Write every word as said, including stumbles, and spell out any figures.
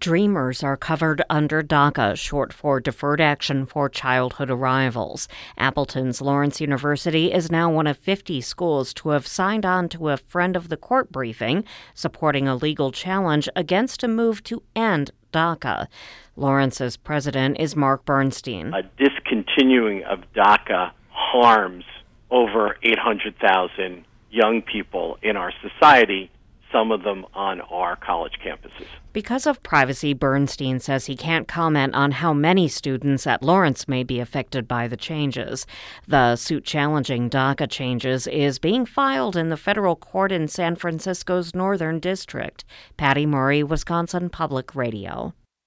Dreamers are covered under DACA, short for Deferred Action for Childhood Arrivals. Appleton's Lawrence University is now one of fifty schools to have signed on to a friend of the court briefing supporting a legal challenge against a move to end DACA. Lawrence's president is Mark Bernstein. A discontinuing of DACA harms over eight hundred thousand young people in our society, some of them on our college campuses. Because of privacy, Bernstein says he can't comment on how many students at Lawrence may be affected by the changes. The suit challenging DACA changes is being filed in the federal court in San Francisco's Northern District. Patty Murray, Wisconsin Public Radio.